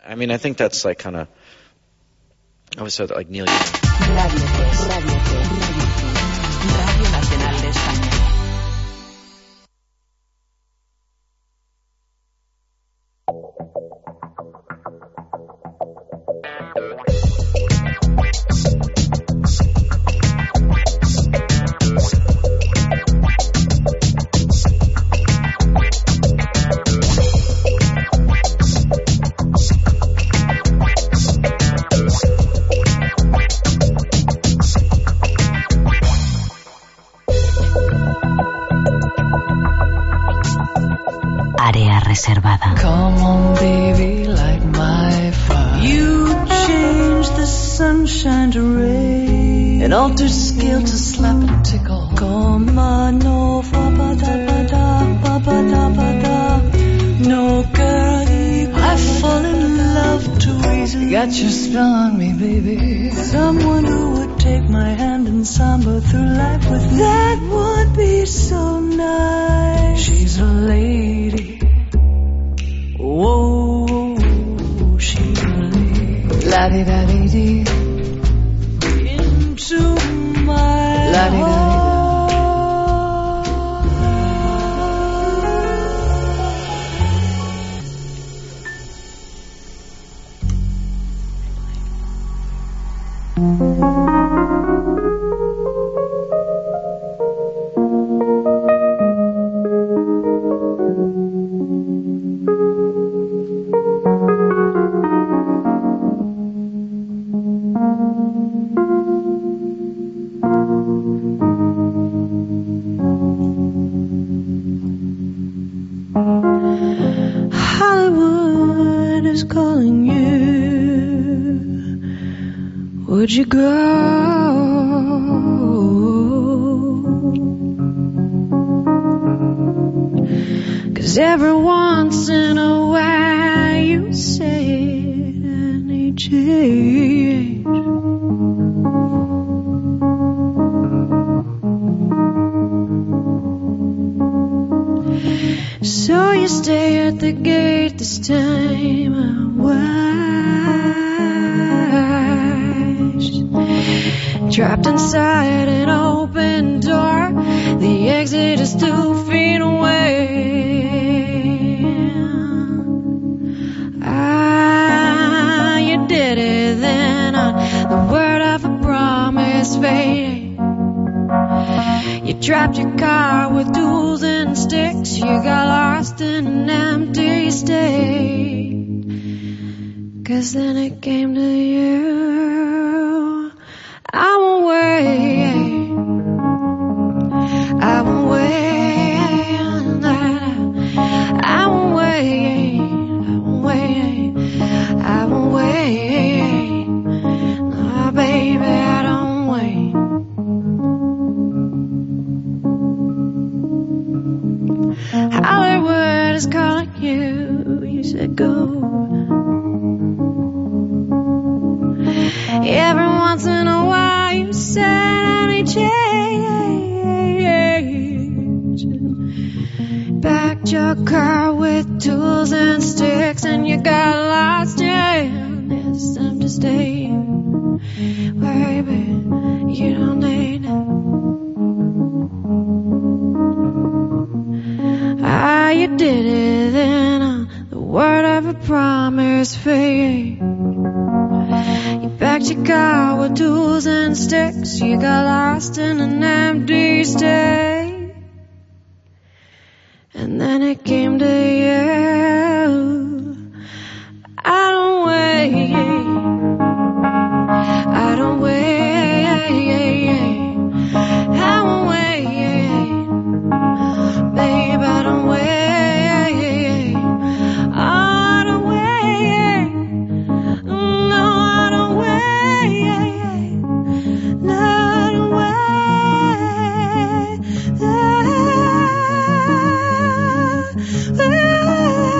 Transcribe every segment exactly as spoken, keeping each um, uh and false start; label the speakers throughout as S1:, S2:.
S1: I mean, I think that's like kind of, I always said that like Neil Young.
S2: Radio tres, Radio tres, Radio Nacional de España.
S3: Reservada.
S4: Come on, baby, light my fire. You change the sunshine to rain, an altered scale to slap and tickle. Come on, no, fa ba da ba da, ba ba da ba da. No, girl, I fall in love too easily. Got your spell on me, baby. Someone who would take my hand and samba through life with me. That would be so nice. She's a lady. Whoa, she really la-di-da-di-dee into my la-di-da-di-da. Would you go? 'Cause every once in a while you say I need change. So you stay at the gate this time. Why? Trapped inside an open door, the exit is two feet away. Ah, you did it then on the word of a promise fading. You trapped your car with tools and sticks, you got lost in an empty state. 'Cause then it came to you. I won't wait, I won't wait, I won't wait, I won't wait, I won't wait, no baby I don't wait. Hollywood is calling you, you said go. Every once in a while you said I need change. Packed your car with tools and sticks and you got lost in this empty state. Baby, you don't need it. Ah, you did it then on the word of a promise fade. Packed your car with tools and sticks, you got lost in an empty state. And then it came to you. I don't wait, I don't wait, I won't wait, babe, I don't wait.
S5: Ah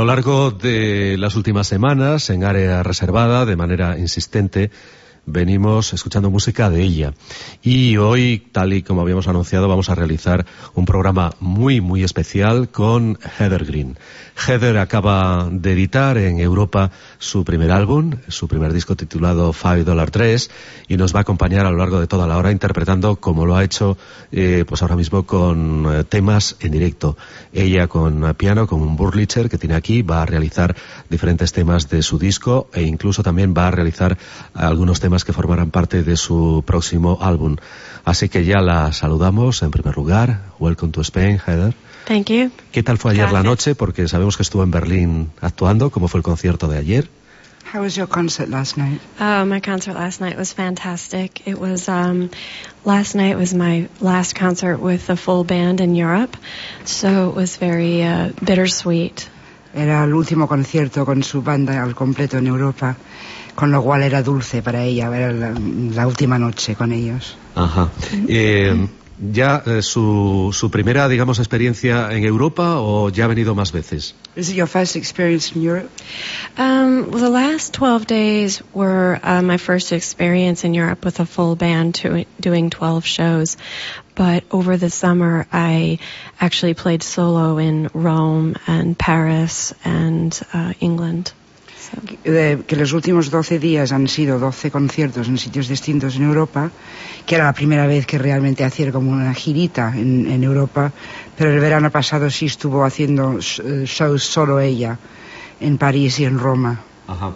S3: largo de las últimas semanas, en área reservada, de manera insistente, venimos escuchando música de ella. Y hoy, tal y como habíamos anunciado, vamos a realizar un programa muy, muy especial con Heather Green. Heather acaba de editar en Europa su primer álbum, su primer disco titulado Five Dollar Dress, y nos va a acompañar a lo largo de toda la hora interpretando, como lo ha hecho eh, pues ahora mismo, con eh, temas en directo. Ella con eh, piano, con un Wurlitzer que tiene aquí, va a realizar diferentes temas de su disco e incluso también va a realizar algunos temas que formarán parte de su próximo álbum. Así que ya la saludamos en primer lugar. Welcome to Spain, Heather.
S5: Thank you.
S3: ¿Qué tal fue ayer
S5: Gracias.
S3: la noche? Porque sabemos que estuvo en Berlín actuando. ¿Cómo fue el concierto de ayer?
S6: How was your concert last night?
S5: Uh, my concert last night was fantastic. It was, um, last night was my last concert with the full band in Europe, so it was very uh, bittersweet.
S6: Era el último concierto con su banda al completo en Europa, con lo cual era dulce para ella, era la, la última noche con ellos.
S3: Ajá. Eh, ¿Ya eh, su, su primera, digamos, experiencia en Europa o ya ha venido más veces?
S6: Is it your first experience in Europe?
S5: Um, well, the last twelve days were uh, my first experience in Europe with a full band to, doing twelve shows. But over the summer, I actually played solo in Rome and Paris and uh, England.
S6: De, que los últimos doce días han sido doce conciertos en sitios distintos en Europa, que era la primera vez que realmente hacía como una girita en, en Europa, pero el verano pasado sí estuvo haciendo shows solo ella en París y en Roma.
S3: Ajá.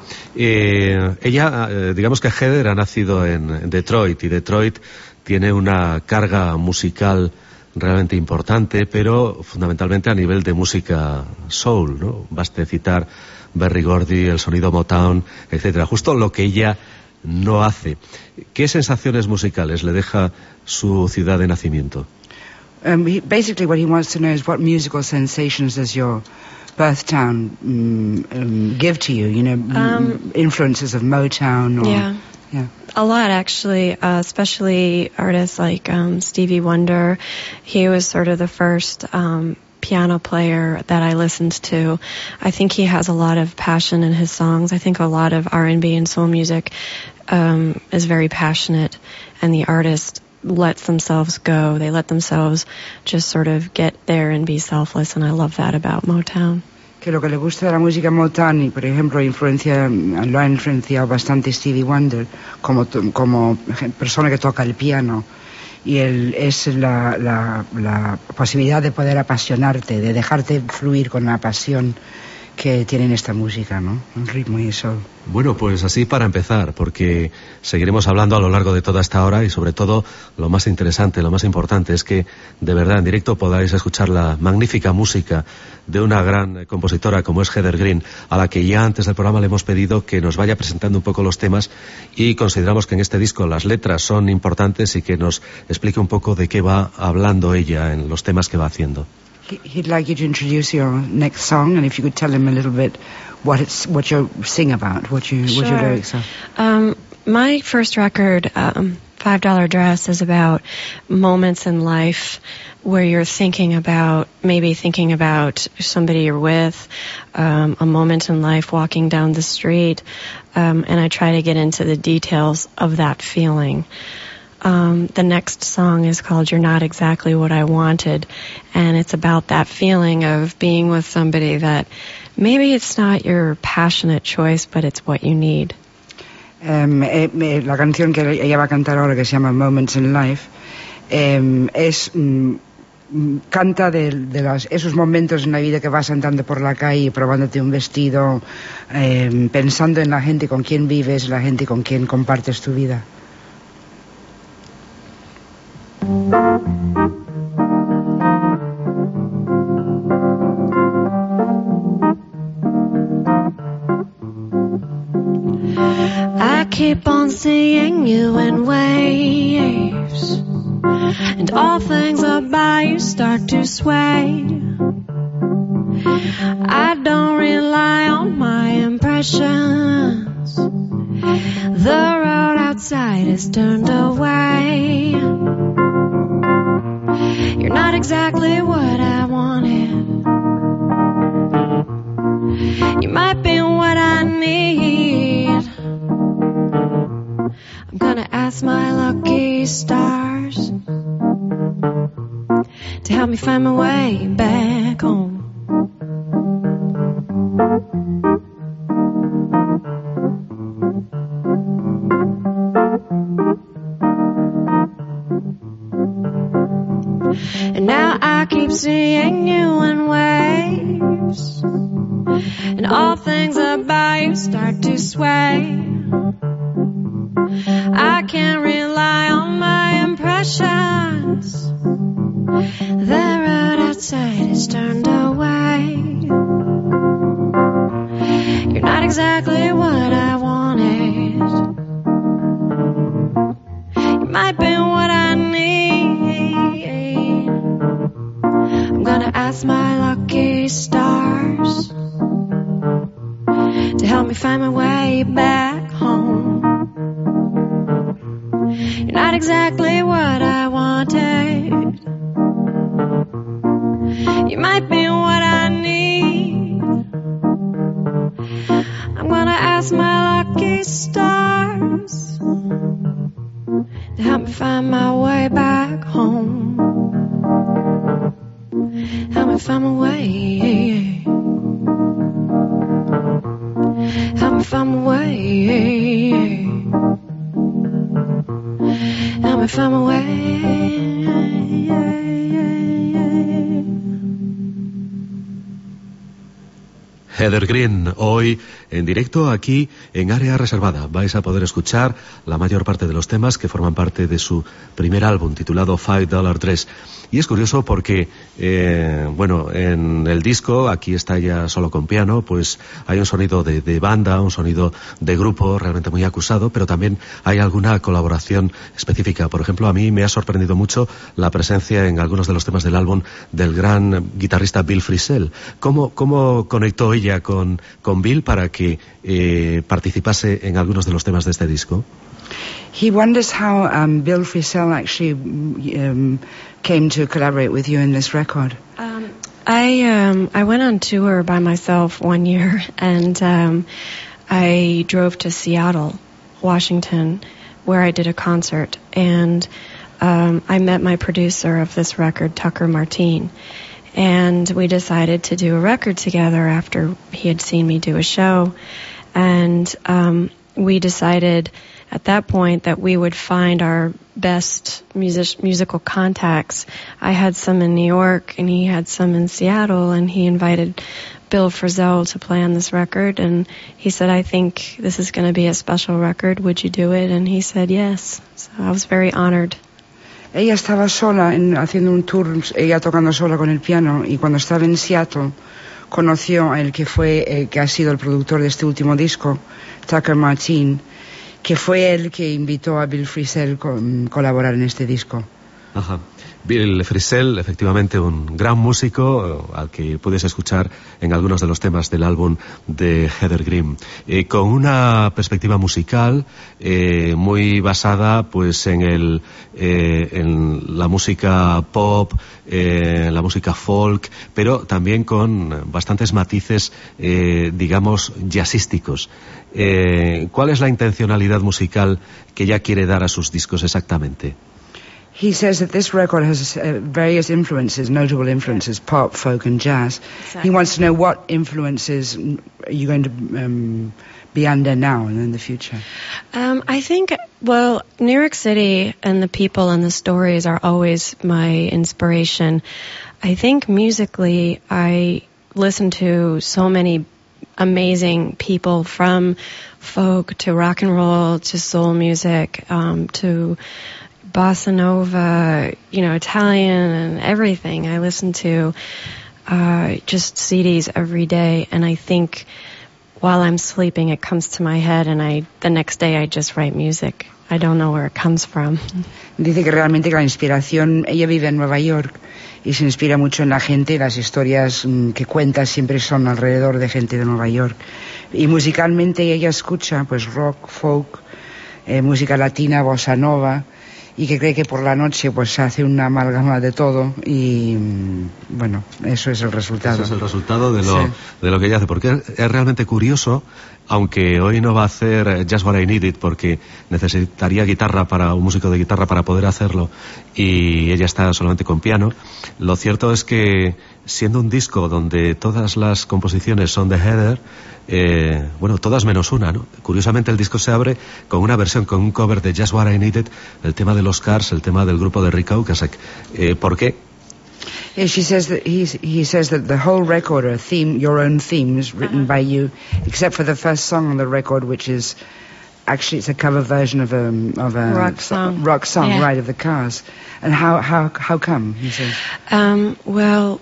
S3: Eh, ella, eh, digamos que Heather ha nacido en, en Detroit, y Detroit tiene una carga musical realmente importante, pero fundamentalmente a nivel de música soul, ¿no? Baste citar Berry Gordy, el sonido Motown, etcétera. Justo lo que ella no hace. ¿Qué sensaciones musicales le deja su ciudad de nacimiento?
S6: Um, he, basically what he wants to know is what musical sensations does your birth town um, um, give to you, you know,
S5: Um,
S6: influences of Motown or...
S5: Yeah.
S6: Yeah.
S5: A lot, actually, uh, especially artists like um, Stevie Wonder. He was sort of the first um, piano player that I listened to. I think he has a lot of passion in his songs. I think a lot of R and B and soul music um, is very passionate, and the artist lets themselves go. They let themselves just sort of get there and be selfless, and I love that about Motown.
S6: Que lo que le gusta de la música Motown, y por ejemplo influencia, lo ha influenciado bastante Stevie Wonder como, como persona que toca el piano, y él es la, la, la posibilidad de poder apasionarte, de dejarte fluir con la pasión que tiene esta música, ¿no? El ritmo y eso.
S3: Bueno, pues así para empezar, porque seguiremos hablando a lo largo de toda esta hora, y sobre todo lo más interesante, lo más importante es que de verdad en directo podáis escuchar la magnífica música de una gran compositora como es Heather Green, a la que ya antes del programa le hemos pedido que nos vaya presentando un poco los temas, y consideramos que en este disco las letras son importantes y que nos explique un poco de qué va hablando ella en los temas que va haciendo.
S6: He'd like you to introduce your next song, and if you could tell him a little bit what it's, what you sing about, what you,
S5: Sure.
S6: what your lyrics are.
S5: Um, my first record, um, Five Dollar Dress, is about moments in life where you're thinking about, maybe thinking about somebody you're with, um, a moment in life walking down the street, um, and I try to get into the details of that feeling. Um, the next song is called You're Not Exactly What I Wanted, and it's about that feeling of being with somebody that maybe it's not your passionate choice, but it's what you need.
S6: Um, eh, eh, la canción que ella va a cantar ahora, que se llama Moments in Life, eh, es mm, canta de, de las, esos momentos en la vida que vas andando por la calle, probándote un vestido, eh, pensando en la gente con quien vives, la gente con quien compartes tu vida.
S5: I keep on seeing you in waves, and all things about you start to sway. I don't rely on my impressions. The road outside is turned away. You're not exactly what I wanted. You might be what I need. I'm gonna ask my lucky stars to help me find my way back home. And now I keep seeing you in waves, and all things about you start to sway. I can't rely on my impressions. The road outside is turned away. You're not exactly what I wanted. You might be what I need. I'm gonna ask my lucky stars to help me find my way back home. You're not exactly what I wanted. You might be what I need. I'm gonna ask my lucky stars to help me find my way back home. Help me find my way. Help me find my way. Help me find my way.
S3: Heather Green, hoy en directo aquí en Área Reservada. Vais a poder escuchar la mayor parte de los temas que forman parte de su primer álbum titulado Five Dollar Dress. Y es curioso porque, eh, bueno, en el disco, aquí está ella solo con piano, pues hay un sonido de, de banda, un sonido de grupo realmente muy acusado, pero también hay alguna colaboración específica. Por ejemplo, a mí me ha sorprendido mucho la presencia en algunos de los temas del álbum del gran guitarrista Bill Frisell. ¿Cómo, cómo conectó ella con, con Bill para que eh, participase en algunos de los temas de este disco?
S6: He wonders how um, Bill Frisell actually um, came to collaborate with you in this record.
S5: Um, I um, I went on tour by myself one year, and um, I drove to Seattle, Washington, where I did a concert, and um, I met my producer of this record, Tucker Martine. And we decided to do a record together after he had seen me do a show. And um, we decided at that point that we would find our best music- musical contacts. I had some in New York, and he had some in Seattle, and he invited Bill Frisell to play on this record. And he said, I think this is going to be a special record. Would you do it? And he said yes. So I was very honored.
S6: Ella estaba sola en, haciendo un tour, ella tocando sola con el piano, y cuando estaba en Seattle conoció a el que fue, eh, que ha sido el productor de este último disco, Tucker Martine, que fue el que invitó a Bill Frisell a con, colaborar en este disco.
S3: Ajá. Bill Frisell, efectivamente un gran músico al que puedes escuchar en algunos de los temas del álbum de Heather Green, eh, con una perspectiva musical eh, muy basada pues en el eh, en la música pop, eh, la música folk, pero también con bastantes matices eh, digamos jazzísticos. Eh, ¿Cuál es la intencionalidad musical que ella quiere dar a sus discos exactamente?
S6: He says that this record has uh, various influences, notable influences, pop, folk and jazz.
S5: Exactly.
S6: He wants to know what influences are you going to um, be under now and in the future?
S5: Um, I think, well, New York City and the people and the stories are always my inspiration. I think musically I listen to so many amazing people, from folk to rock and roll to soul music, um, to bossa nova, you know, Italian and everything. I listen to uh, just C Ds every day, and I think while I'm sleeping it comes to my head, and I the next day I just write music. I don't know where it comes from.
S6: Dice que realmente la inspiración, ella vive en Nueva York y se inspira mucho en la gente, las historias que cuenta siempre son alrededor de gente de Nueva York. Y musicalmente ella escucha pues rock, folk, eh, música latina, bossa nova, y que cree que por la noche pues se hace una amalgama de todo y bueno, eso es el resultado.
S3: Eso es el resultado de lo, sí. de lo que ella hace, porque es realmente curioso, aunque hoy no va a hacer Just What I Needed porque necesitaría guitarra para un músico de guitarra para poder hacerlo y ella está solamente con piano. Lo cierto es que siendo un disco donde todas las composiciones son de Heather, eh, bueno, todas menos una, ¿no? Curiosamente el disco se abre con una versión, con un cover de Just What I Needed, el tema de los Cars, el tema del grupo de Rick Ocasek. Eh, ¿Por qué?
S6: Yeah, she says that he's, he says that the whole record are theme, your own themes written uh-huh. by you, except for the first song on the record, which is actually it's a cover version of a of a
S5: rock song,
S6: rock song,
S5: yeah.
S6: right, of the Cars. And how how how come? He says.
S5: Um, well,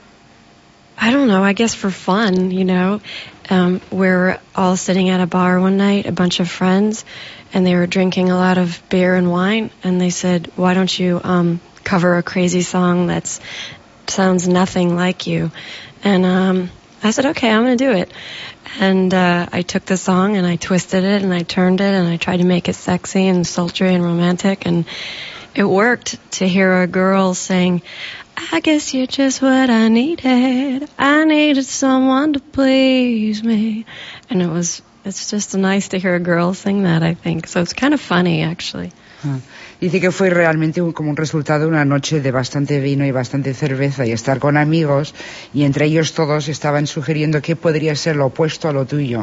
S5: I don't know. I guess for fun, you know. Um, we're all sitting at a bar one night, a bunch of friends, and they were drinking a lot of beer and wine, and they said, "Why don't you um, cover a crazy song that's sounds nothing like you?" And um, I said, "Okay, I'm going to do it." And uh, I took the song and I twisted it and I turned it and I tried to make it sexy and sultry and romantic, and it worked. To hear a girl saying, "I guess you're just what I needed. I needed someone to please me." And it was, it's just nice to hear a girl sing that, I think. So it's kind of funny, actually.
S6: Ah. Dice que fue realmente un, como un resultado de una noche de bastante vino y bastante cerveza y estar con amigos, y entre ellos todos estaban sugiriendo qué podría ser lo opuesto a lo tuyo,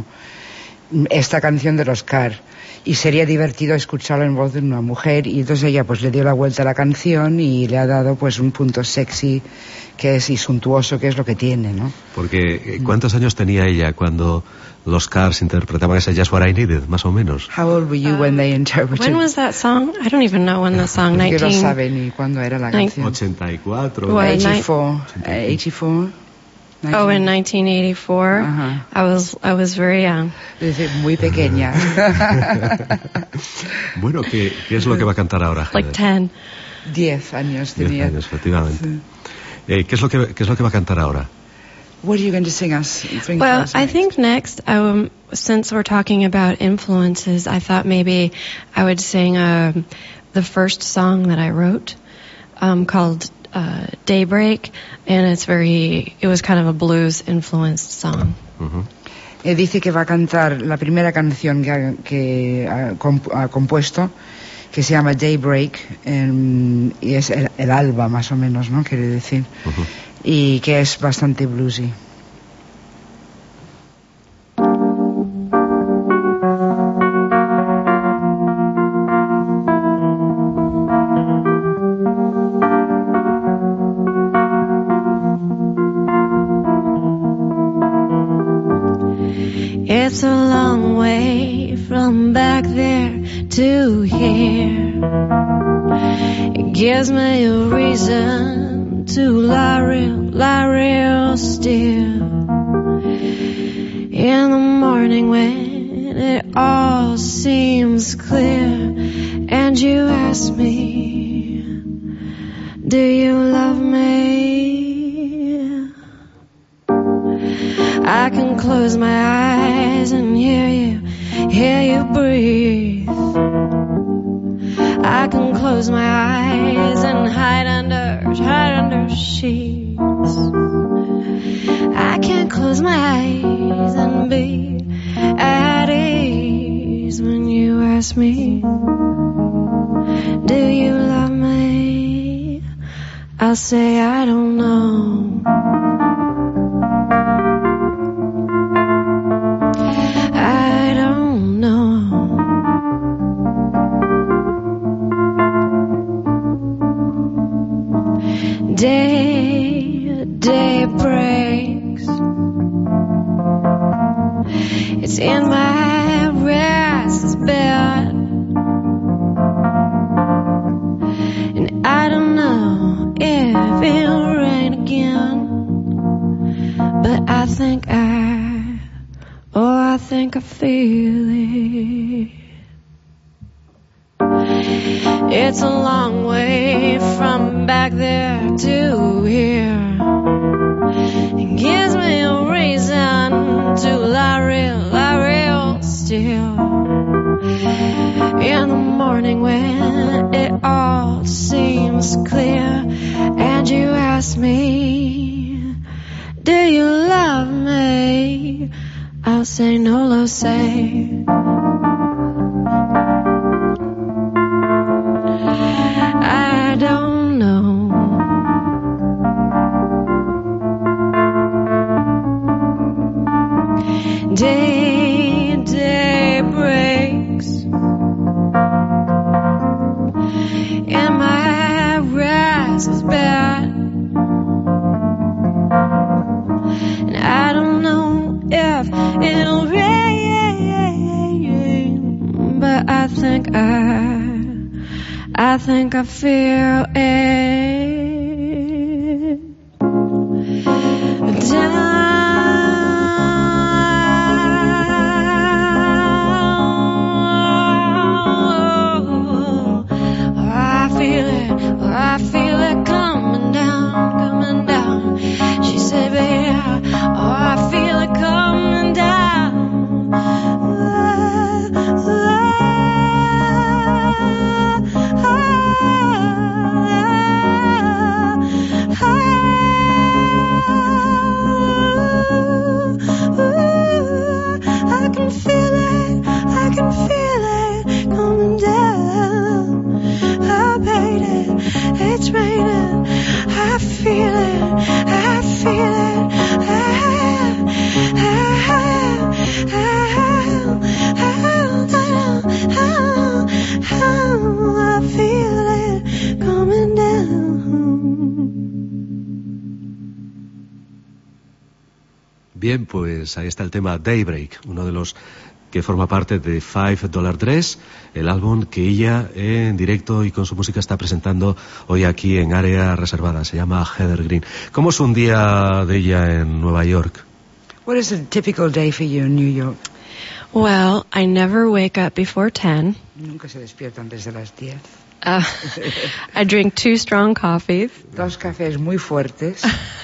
S6: esta canción de los Cars. Y sería divertido escucharlo en voz de una mujer, y entonces ella pues le dio la vuelta a la canción y le ha dado pues un punto sexy que es y suntuoso, que es lo que tiene, ¿no?
S3: Porque ¿cuántos años tenía ella cuando los Cars interpretaban ese Just What I Needed, más o menos?
S6: How old were you uh, when they interpreted?
S5: When was that song? I don't even know when the song.
S6: nineteen... Que no sabe ni cuándo era la canción.
S3: ochenta y cuatro.
S5: Well,
S6: eighty-four. eighty-four.
S5: Oh, in nineteen eighty-four, uh-huh. I was I was very young.
S6: Muy pequeña.
S3: Bueno, ¿qué, ¿qué es lo que va a cantar ahora?
S5: Like ten.
S6: Diez años tenía.
S3: Diez años, efectivamente. Sí. Eh, ¿qué es lo que qué es lo que va a cantar ahora?
S6: What are you going to sing us? Sing
S5: well,
S6: us
S5: I think next, um, since we're talking about influences, I thought maybe I would sing uh, the first song that I wrote, um, called Uh, Daybreak, and it's very, it was kind of a blues influenced song.
S3: Uh-huh.
S6: Eh, dice que va a cantar la primera canción que ha, que ha, comp- ha compuesto, que se llama Daybreak, eh, y es el, el alba más o menos, ¿no? Quiere decir, uh-huh. Y que es bastante bluesy.
S4: It's a long way from back there to here. It gives me a reason to lie real, lie real still. In the morning when it all seems clear, and you ask me, do you love me? I can close my eyes and hear you, hear you breathe. I can close my eyes and hide under, hide under sheets. I can't close my eyes and be at ease when you ask me, do you love me? I'll say I don't know. Day, day breaks. It's in my restless bed, and I don't know if it'll rain again, but I think I, oh, I think I feel it. It's a long way from back there to here. It gives me a reason to lie real, lie real still. In the morning when it all
S5: seems clear, and you ask me, do you love me? I'll say no, lo say. I don't know. Day, day breaks, and my rise is bad, and I don't know if it'll rain, but I think I, I think I feel it. Down. I feel it coming down, coming down. She said, baby, oh, I feel it coming down. I can feel it, I can feel it coming down. I paid it. It's raining, I feel it, I feel it, I, I, I, I feel it coming down.
S3: Bien, pues ahí está el tema Daybreak, uno de los que forma parte de Five Dollar Dress, el álbum que ella en directo y con su música está presentando hoy aquí en Área Reservada. Se llama Heather Green. ¿Cómo es un día de ella en Nueva York?
S6: What is a typical day for you in New York?
S5: Well, I never wake up before ten.
S6: Nunca se despierta antes de las diez.
S5: Uh, I drink two strong coffees.
S6: Dos cafés muy fuertes.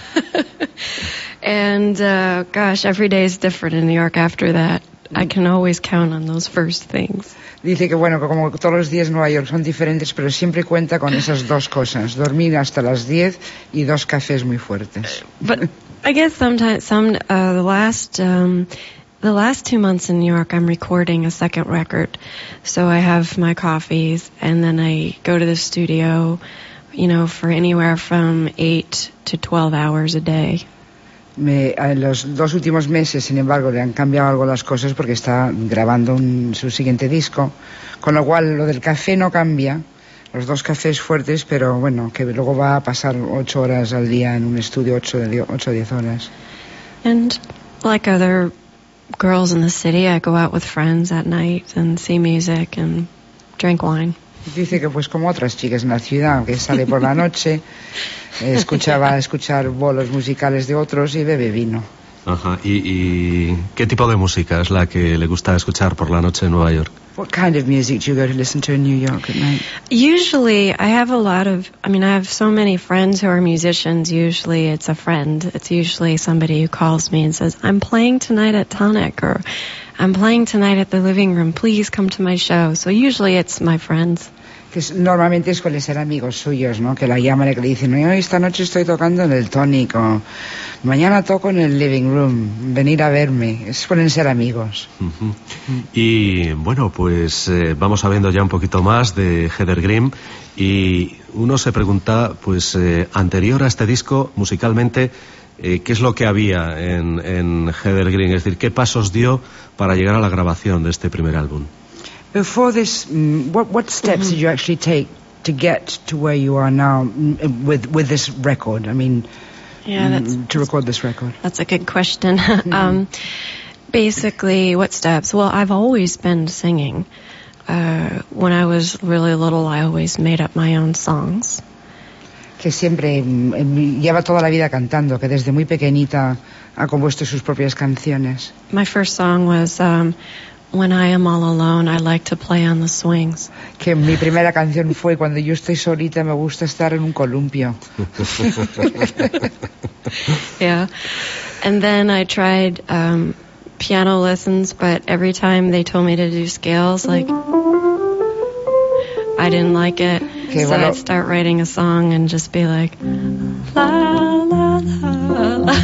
S5: And, uh, gosh, every day is different in New York after that. I can always count on those first things.
S6: Dice que, bueno, que como todos los días en Nueva York son diferentes, pero siempre cuenta con esas dos cosas. Dormir hasta las diez y dos cafés muy fuertes.
S5: But I guess sometimes, some, uh, the last, um, the last two months in New York, I'm recording a second record. So I have my coffees, and then I go to the studio, you know, for anywhere from eight to twelve hours a day.
S6: Me, en los dos últimos meses, sin embargo, le han cambiado algo las cosas porque está grabando un, su siguiente disco, con lo cual lo del café no cambia, los dos cafés fuertes, pero bueno, que luego va a pasar ocho horas al día en un estudio, ocho o diez horas.
S5: And like other girls in the city, I go out with friends at night and see music and drink wine.
S6: Dice que pues como otras chicas en la ciudad, que sale por la noche, escucha, va a escuchar bolos musicales de otros y bebe vino.
S3: Ajá. ¿Y, ¿Y qué tipo de música es la que le gusta escuchar por la noche en Nueva York?
S6: What kind of music do you go to listen to in New York at night?
S5: Usually, I have a lot of, I mean, I have so many friends who are musicians. Usually it's a friend. It's usually somebody who calls me and says, I'm playing tonight at Tonic, or I'm playing tonight at the Living Room. Please come to my show. So usually it's my friends.
S6: Que es, normalmente suelen ser amigos suyos, ¿no? Que la llaman y que le dicen, hoy esta noche estoy tocando en el Tonic, o mañana toco en el Living Room, venir a verme. Suelen ser amigos.
S3: Uh-huh. Mm. Y bueno, pues eh, vamos sabiendo ya un poquito más de Heather Green, y uno se pregunta, pues eh, anterior a este disco, musicalmente, eh, ¿qué es lo que había en, en Heather Green? Es decir, ¿qué pasos dio para llegar a la grabación de este primer álbum?
S6: Before this, um, what, what steps mm-hmm. did you actually take to get to where you are now um, with with this record? I mean,
S5: yeah, that's,
S6: um, to record this record.
S5: That's a good question. Mm-hmm. um, basically, what steps? Well, I've always been singing. Uh, when I was really little, I always made up my own songs.
S6: Que siempre um, lleva toda la vida cantando, que desde muy pequeñita ha compuesto sus propias canciones.
S5: My first song was um, When I Am All Alone, I Like to Play on the Swings.
S6: Que mi primera canción fue Cuando yo estoy solita, me gusta estar en un columpio.
S5: Yeah. And then I tried um, piano lessons, but every time they told me to do scales, like, I didn't like it.
S6: Que,
S5: so
S6: bueno,
S5: I'd start writing a song and just be like, la, la, la, la.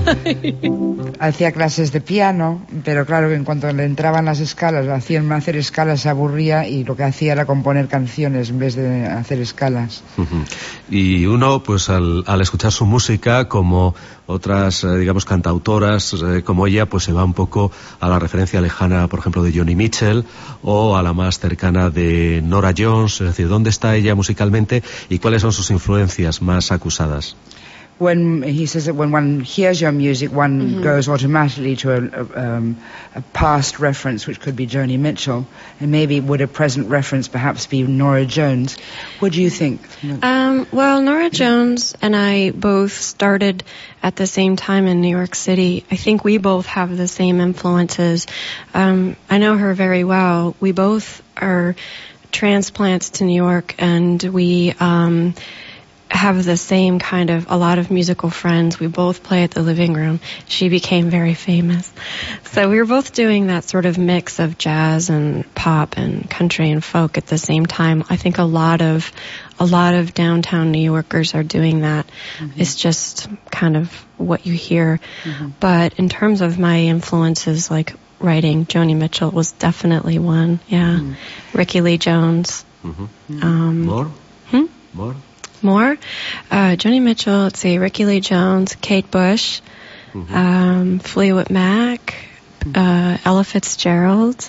S6: Hacía clases de piano, pero claro que en cuanto le entraban las escalas, hacían hacer escalas, se aburría y lo que hacía era componer canciones en vez de hacer escalas.
S3: Uh-huh. Y uno, pues al, al escuchar su música, como otras, eh, digamos, cantautoras eh, como ella, pues se va un poco a la referencia lejana, por ejemplo, de Joni Mitchell o a la más cercana de Norah Jones. Es decir, ¿dónde está ella musicalmente y cuáles son sus influencias más acusadas?
S6: When he says that when one hears your music, one
S5: Mm-hmm.
S6: goes automatically to a, a, um, a past reference, which could be Joni Mitchell, and maybe would a present reference perhaps be Norah Jones? What do you think?
S5: Um, well, Norah Jones and I both started at the same time in New York City. I think we both have the same influences. Um, I know her very well. We both are transplants to New York, and we um, have the same kind of, a lot of musical friends. We both play at the Living Room. She became very famous. So we were both doing that sort of mix of jazz and pop and country and folk at the same time. I think a lot of, a lot of downtown New Yorkers are doing that. Mm-hmm. It's just kind of what you hear. Mm-hmm. But in terms of my influences, like writing, Joni Mitchell was definitely one. Yeah. Mm-hmm. Ricky Lee Jones.
S3: Mm-hmm.
S5: Um,
S3: More?
S5: Hmm?
S3: More?
S5: More? Uh, Joni Mitchell, let's see, Ricky Lee Jones, Kate Bush, mm-hmm. um, Fleetwood Mac, uh, Ella Fitzgerald,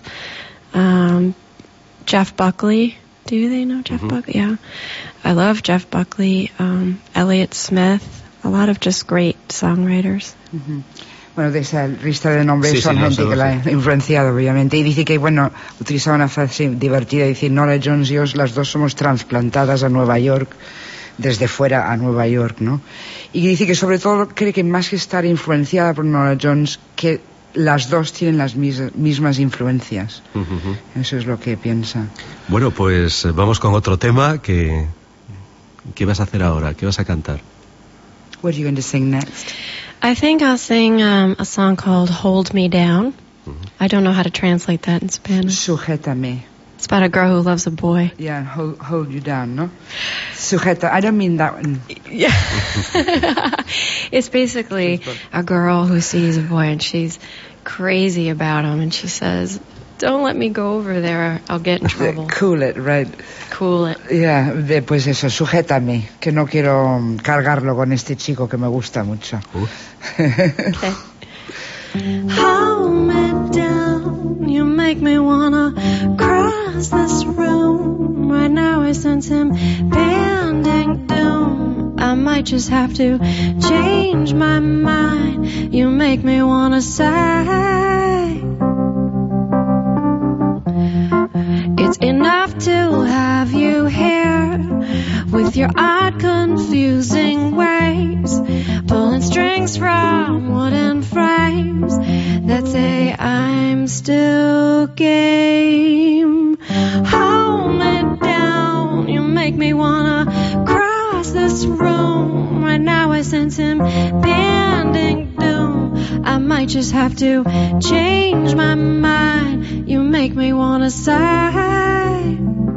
S5: um, Jeff Buckley. Do they know Jeff mm-hmm. Buckley? Yeah. I love Jeff Buckley, um, Elliott Smith, a lot of just great songwriters.
S6: Mm-hmm. Bueno, de esa lista de nombres
S3: sí,
S6: son
S3: sí,
S6: gente
S3: no,
S6: que
S3: no,
S6: la ha influenciado, obviamente. Y dice que, bueno, utilizaba una frase divertida, dice, Norah Jones y yo, las dos somos trasplantadas a Nueva York, desde fuera a Nueva York, ¿no? Y dice que sobre todo cree que más que estar influenciada por Norah Jones, que las dos tienen las mis- mismas influencias. Uh-huh. Eso es lo que piensa.
S3: Bueno, pues vamos con otro tema que... ¿Qué vas a hacer ahora? ¿Qué vas a cantar?
S6: What are you going to sing next?
S5: I think I'll sing um, a song called Hold Me Down. Mm-hmm. I don't know how to translate that in Spanish.
S6: Sujétame.
S5: It's about a girl who loves a boy.
S6: Yeah, hold, hold you down, no? Sujeta. I don't mean that one.
S5: Yeah. It's basically a girl who sees a boy and she's crazy about him and she says, don't let me go over there, I'll get in trouble.
S6: Cool it, right.
S5: Cool it.
S6: Yeah, pues eso, sujétame, que no quiero cargarlo con este chico que me gusta mucho.
S3: Uh.
S5: Okay. Hold me down, you make me wanna cross this room. Right now I sense him bending doom. I might just have to change my mind. You make me wanna sigh. It's enough to have you here with your odd confusing ways, pulling strings from wooden frames that say I'm still game. Hold me down, you make me wanna cross this room. Right now I sense him bending doom. I might just have to change my mind. You make me wanna sigh.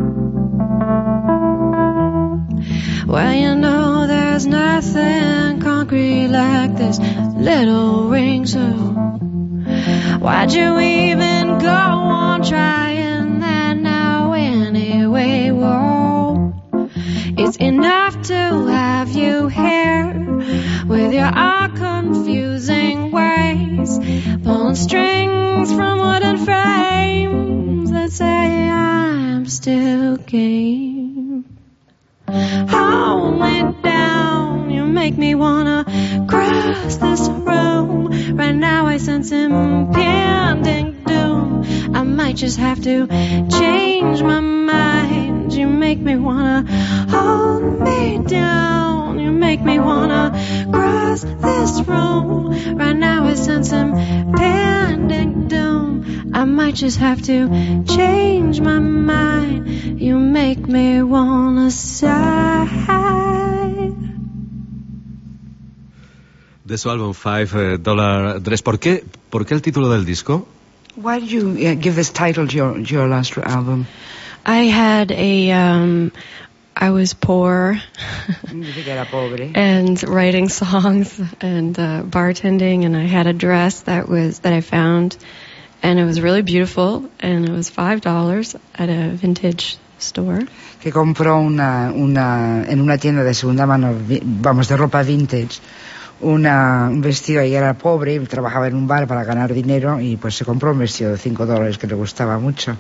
S5: Well, you know there's nothing concrete like this little ring, so why'd you even go on trying that now anyway? Whoa, it's enough to have you here with your all confusing ways, pulling strings from wooden frames that say I'm still game. Hold me down, you make me wanna cross this room. Right now I sense impending doom. I might just have to change my mind. You make me wanna hold me down. You make me wanna cross this room. Right now I sense impending doom. I might just have to change my mind. You make me wanna sigh.
S3: De su álbum Five Dollar Dress. ¿Por qué, ¿Por qué el título del disco?
S6: Why did you uh, give this title to your, to your last album?
S5: I had a um, I was poor
S6: Dice que era pobre.
S5: and writing songs and uh, bartending, and I had a dress that was that I found, and it was really beautiful, and it was five dollars at a vintage store.
S6: Que compró una, una, en una tienda de segunda mano, vi- vamos, de ropa vintage, una, un vestido. Ella era pobre y trabajaba en un bar para ganar dinero, y pues se compró un vestido de cinco dólares que le gustaba mucho.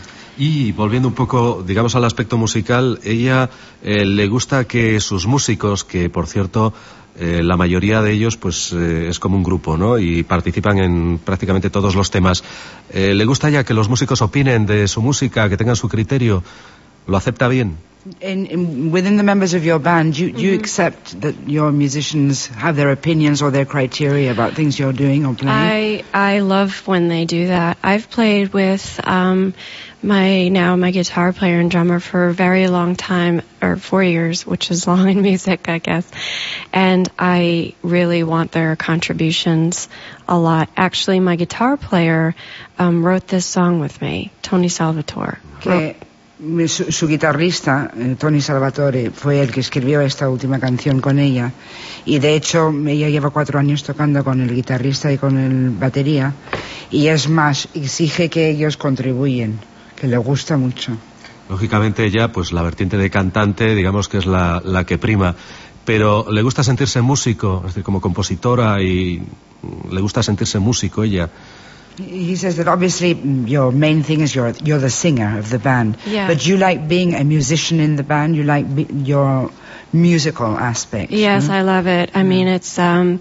S3: Y volviendo un poco, digamos, al aspecto musical, ella eh, le gusta que sus músicos, que por cierto eh, la mayoría de ellos pues eh, es como un grupo, ¿no? Y participan en prácticamente todos los temas. Eh, le gusta ya que los músicos opinen de su música, que tengan su criterio. ¿Lo acepta bien?
S6: In, in, within the members of your band, do you, do you accept that your musicians have their opinions or their criteria about things you're doing or playing?
S5: I I love when they do that. I've played with um, my now my guitar player and drummer for a very long time, or four years, which is long in music, I guess. And I really want their contributions a lot. Actually, my guitar player um, wrote this song with me, Tony Salvatore.
S6: Que su, su guitarrista, eh, Tony Salvatore, fue el que escribió esta última canción con ella, y de hecho ella lleva cuatro años tocando con el guitarrista y con el batería, y es más, exige que ellos contribuyen, que le gusta mucho.
S3: Lógicamente ella, pues la vertiente de cantante, digamos que es la, la que prima, pero le gusta sentirse músico, es decir, como compositora, y le gusta sentirse músico ella.
S6: He says that obviously your main thing is you're, you're the singer of the band,
S5: Yeah.
S6: but you like being a musician in the band, you like be, your musical aspect.
S5: Yes,
S6: no?
S5: I love it. I mean, it's um,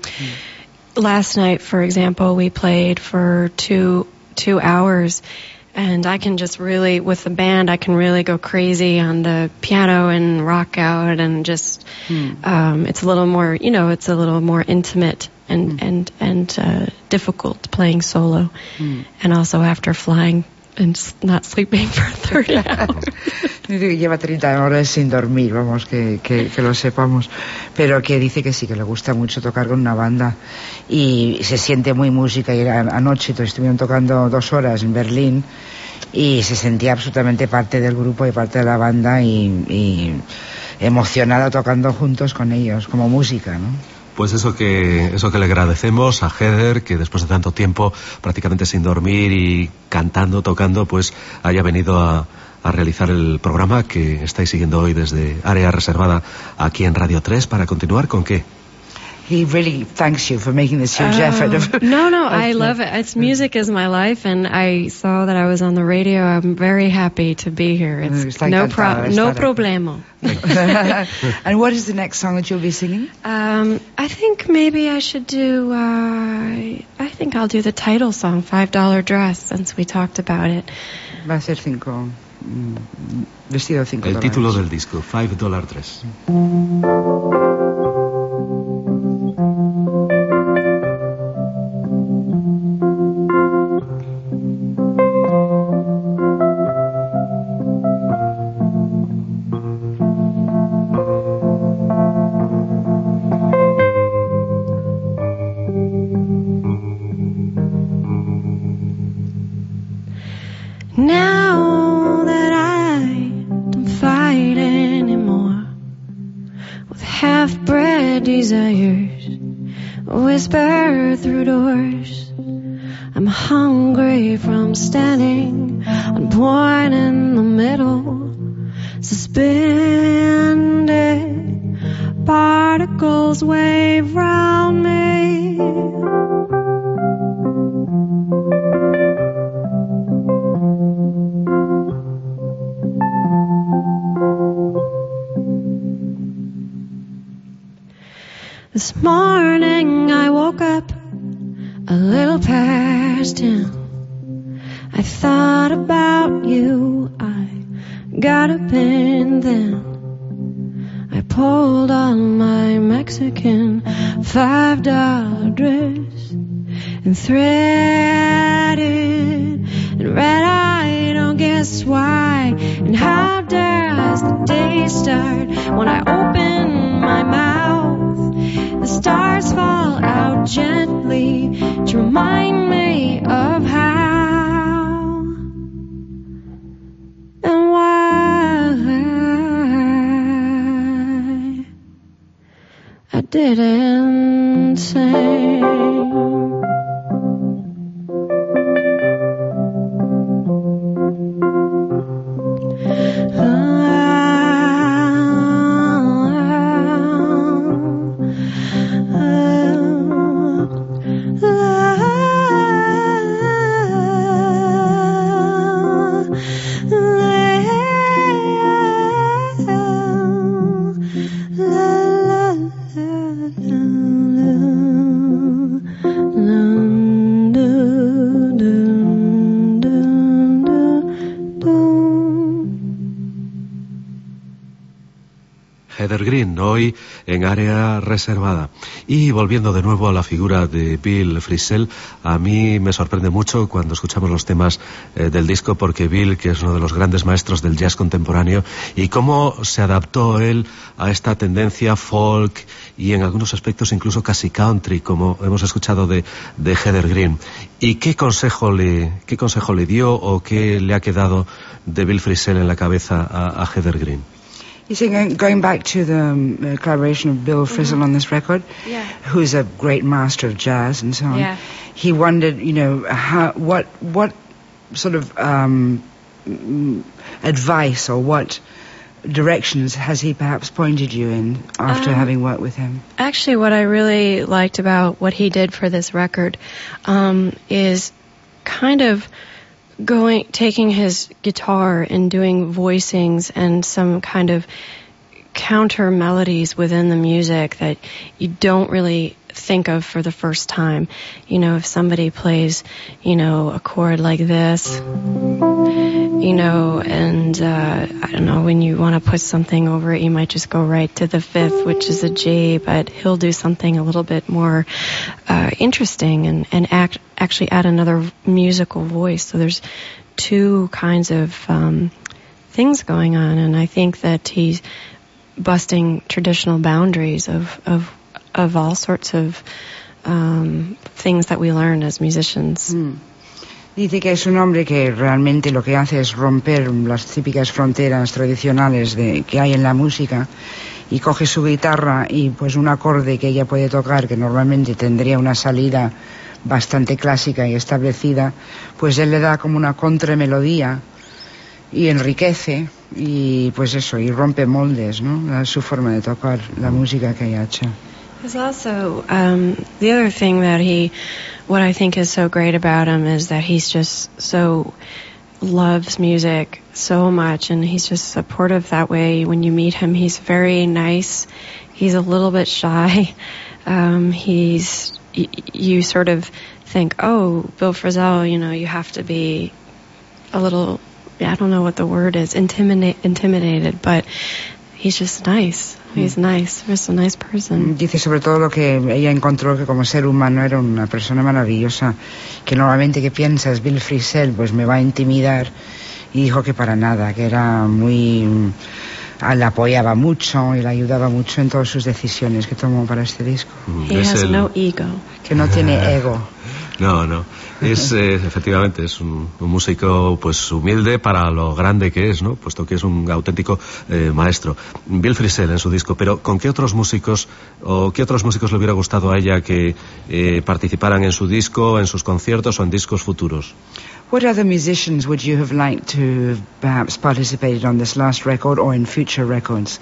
S5: last night, for example, we played for two two hours, and I can just really, with the band, I can really go crazy on the piano and rock out, and just um, it's a little more, you know, it's a little more intimate and and and uh, difficult playing solo, and also after flying and s- not sleeping for thirty hours.
S6: Dice que lleva treinta horas sin dormir, vamos, que, que, que lo sepamos, pero que dice que sí, que le gusta mucho tocar con una banda y se siente muy música. Y a- anoche to- estuvieron tocando dos horas en Berlín y se sentía absolutamente parte del grupo y parte de la banda, y, y emocionada tocando juntos con ellos, como música, ¿no?
S3: Pues eso que, eso que le agradecemos a Heather, que después de tanto tiempo, prácticamente sin dormir y cantando, tocando, pues haya venido a, a realizar el programa que estáis siguiendo hoy desde Área Reservada aquí en Radio tres. Para continuar, ¿con qué?
S6: He really thanks you for making this huge effort. Of,
S5: Oh, no, no,
S6: of-
S5: I love it. It's music is my life, and I saw that I was on the radio. I'm very happy to be here. It's
S6: Está
S5: no
S6: encantada
S5: pro-
S6: de
S5: no
S6: estar aquí.
S5: problema.
S6: And what is the next song that you'll be singing?
S5: Um, I think maybe I should do. Uh, I think I'll do the title song, Five Dollar Dress, since we talked about it.
S6: Va a ser cinco, mm, vestido de cinco
S3: El
S6: dólares.
S3: título del disco, Five Dollar Dress.
S5: Now that I don't fight anymore with half-bred desires whisper through doors. I'm hungry from standing on point in the middle, suspended particles wave round me. This morning I woke up a little past ten. I thought about you, I got up and then I pulled on my Mexican five dollar dress and threaded and red I don't guess why. And how does the day start when I open my mouth? The stars fall out gently to remind me of how and why didn't sing.
S3: Heather Green, hoy en Área Reservada. Y volviendo de nuevo a la figura de Bill Frisell, a mí me sorprende mucho cuando escuchamos los temas eh, del disco, porque Bill, que es uno de los grandes maestros del jazz contemporáneo, y cómo se adaptó él a esta tendencia folk y en algunos aspectos incluso casi country, como hemos escuchado de, de Heather Green. ¿Y qué consejo le, qué consejo le dio o qué le ha quedado de Bill Frisell en la cabeza a, a Heather Green?
S6: You see, going back to the um, uh, collaboration of Bill Frisell mm-hmm. on this record,
S5: yeah.
S6: who's a great master of jazz and so on,
S5: yeah.
S6: he wondered, you know, how, what what sort of um, advice or what directions has he perhaps pointed you in after um, having worked with him?
S5: Actually, what I really liked about what he did for this record um, is kind of going, taking his guitar and doing voicings and some kind of counter melodies within the music that you don't really think of for the first time. You know, if somebody plays, you know, a chord like this, you know, and uh, I don't know, when you want to put something over it, you might just go right to the fifth, which is a G, but he'll do something a little bit more uh, interesting and, and act, actually add another musical voice. So there's two kinds of um, things going on, and I think that he's busting traditional boundaries of, of of all sorts of um, things that we learn as musicians.
S6: Mm. Dice que es un hombre que realmente lo que hace es romper las típicas fronteras tradicionales de, que hay en la música, y coge su guitarra y pues un acorde que ella puede tocar que normalmente tendría una salida bastante clásica y establecida, pues él le da como una contramelodía y enriquece y pues eso, y rompe moldes, ¿no? Es su forma de tocar la música que ella ha hecho.
S5: There's also um, the other thing that he, what I think is so great about him is that he's just so loves music so much, and he's just supportive that way. When you meet him, he's very nice. He's a little bit shy. Um, he's y- you sort of think, oh, Bill Frisell, you know, you have to be a little, I don't know what the word is, intimidate, intimidated, but he's just nice. He's nice. He's a nice person.
S6: Dice sobre todo lo que ella encontró, que como ser humano era una persona maravillosa, que normalmente que piensas Bill Frisell pues me va a intimidar, y dijo que para nada, que era muy, la apoyaba mucho y la ayudaba mucho en todas sus decisiones que tomó para este disco.
S5: He has el... no ego.
S6: Que no tiene ego.
S3: No, no. Es eh, efectivamente es un, un músico pues humilde para lo grande que es, ¿no? Puesto que es un auténtico eh, maestro. Bill Frisell en su disco, pero ¿con qué otros músicos o qué otros músicos le hubiera gustado a ella que eh, participaran en su disco, en sus conciertos o en discos futuros?
S6: What other musicians would you have liked to have perhaps participated on this last record or in future records?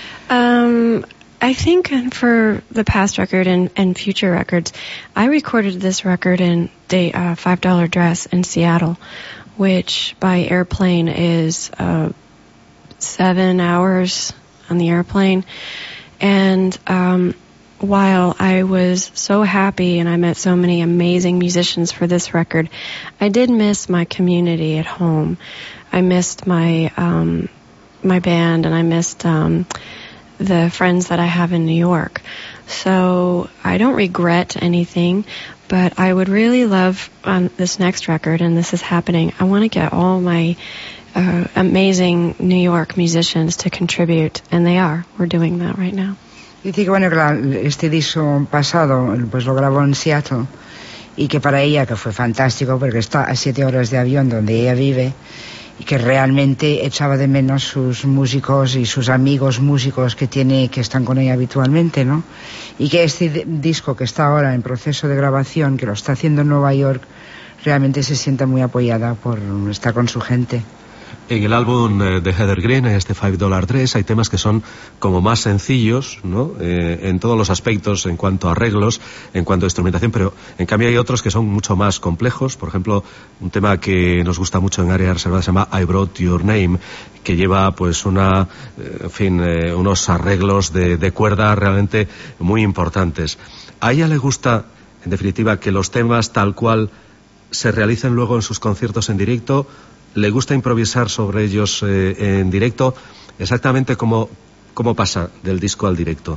S5: Um I think for the past record and, and future records, I recorded this record in the uh, five dollar Dress in Seattle, which by airplane is uh, seven hours on the airplane. And um, while I was so happy and I met so many amazing musicians for this record, I did miss my community at home. I missed my um, my band, and I missed Um, the friends that I have in New York. So I don't regret anything, but I would really love on this next record, and this is happening, I want to get all my uh, amazing New York musicians to contribute, and they are. We're doing that right now.
S6: Dice que bueno, que este disco pasado pues lo grabó en Seattle, y que para ella que fue fantástico porque está a siete horas de avión donde ella vive, y que realmente echaba de menos sus músicos y sus amigos músicos que tiene, que están con ella habitualmente, ¿no? Y que este disco que está ahora en proceso de grabación, que lo está haciendo en Nueva York, realmente se sienta muy apoyada por estar con su gente.
S3: En el álbum de Heather Green, en este five dollar Dress, hay temas que son como más sencillos, ¿no? Eh, en todos los aspectos, en cuanto a arreglos, en cuanto a instrumentación, pero en cambio hay otros que son mucho más complejos. Por ejemplo, un tema que nos gusta mucho en Área Reservada se llama I Brought Your Name, que lleva pues una, eh, en fin, eh, unos arreglos de, de cuerda realmente muy importantes. A ella le gusta, en definitiva, que los temas tal cual se realicen luego en sus conciertos en directo. Le gusta improvisar sobre ellos eh, en directo. Exactamente cómo, cómo pasa del disco al directo.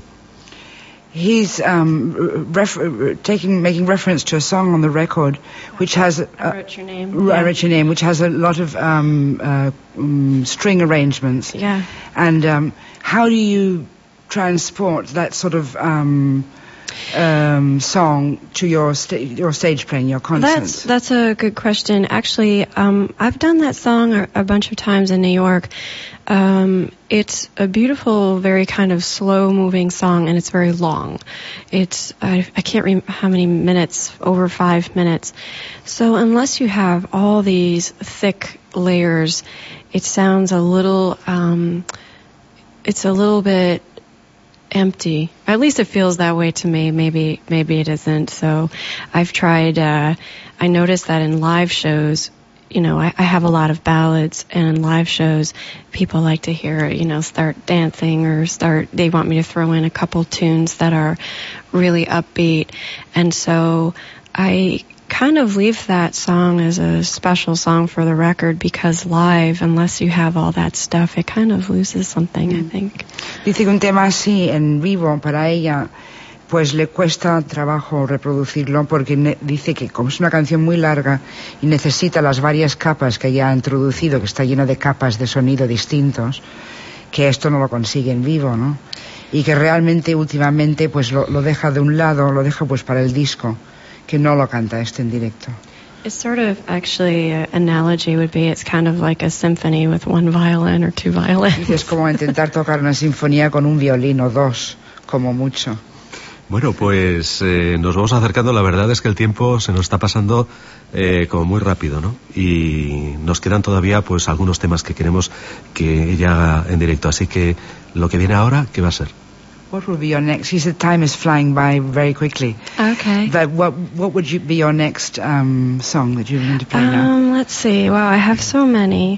S6: He's um, ref- taking, making reference to a song on the record, which has uh,
S5: I Wrote Your Name.
S6: I
S5: Yeah.
S6: Wrote Your Name, which has a lot of um, uh, um, string arrangements.
S5: Yeah.
S6: And um, how do you transport that sort of um, um, song to your sta- your stage playing, your concerts?
S5: That's that's a good question. Actually, um, I've done that song a, a bunch of times in New York. Um, it's a beautiful, very kind of slow-moving song, and it's very long. It's I, I can't remember how many minutes, over five minutes. So unless you have all these thick layers, it sounds a little. Um, it's a little bit empty. At least it feels that way to me. Maybe maybe it isn't. So I've tried, uh, I noticed that in live shows, you know, I, I have a lot of ballads, and in live shows, people like to hear, you know, start dancing or start, they want me to throw in a couple tunes that are really upbeat. And so I kind of leave that song as a special song for the record, because live, unless you have all that stuff, it kind of loses something, mm. I think.
S6: Dice que un tema así en vivo para ella pues le cuesta trabajo reproducirlo, porque ne- dice que como es una canción muy larga y necesita las varias capas que ella ha introducido, que está llena de capas de sonido distintos, que esto no lo consigue en vivo, ¿no? Y que realmente últimamente pues lo, lo deja de un lado, lo deja pues para el disco, que no lo canta esto en directo.
S5: It's sort of, actually, an analogy would be it's kind of like a symphony with one violin or two violins.
S6: Dice, es como intentar tocar una sinfonía con un violín o dos, como mucho.
S3: Bueno, pues eh, nos vamos acercando. La verdad es que el tiempo se nos está pasando eh, como muy rápido, ¿no? Y nos quedan todavía pues algunos temas que queremos que ella haga en directo. Así que lo que viene ahora, ¿qué va a ser?
S6: What will be your next? She said time is flying by very quickly.
S5: Okay.
S6: But what what would you be your next um, song that you're going to play now?
S5: Um, let's see. Wow, I have so many.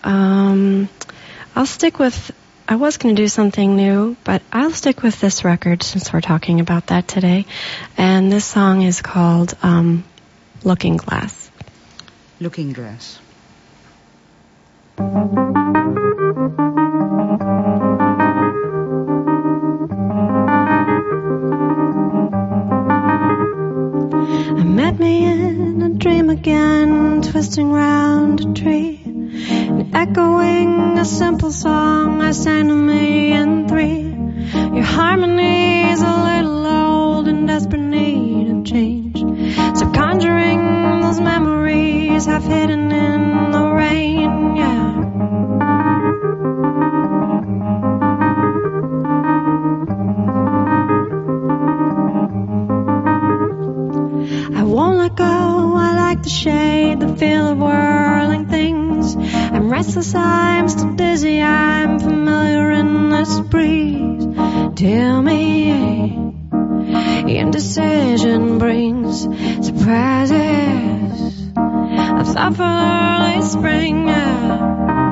S5: Um, I'll stick with, I was going to do something new, but I'll stick with this record since we're talking about that today. And this song is called um, Looking Glass.
S6: Looking Glass.
S7: Met me in a dream again, twisting round a tree, and echoing a simple song I sang to me in three. Your harmony's a little old, in desperate need of change, so conjuring those memories half hidden in the rain, yeah. Won't let go, I like the shade, the feel of whirling things. I'm restless, I'm still dizzy, I'm familiar in this breeze. Tell me, indecision brings surprises. I thought for early spring, yeah.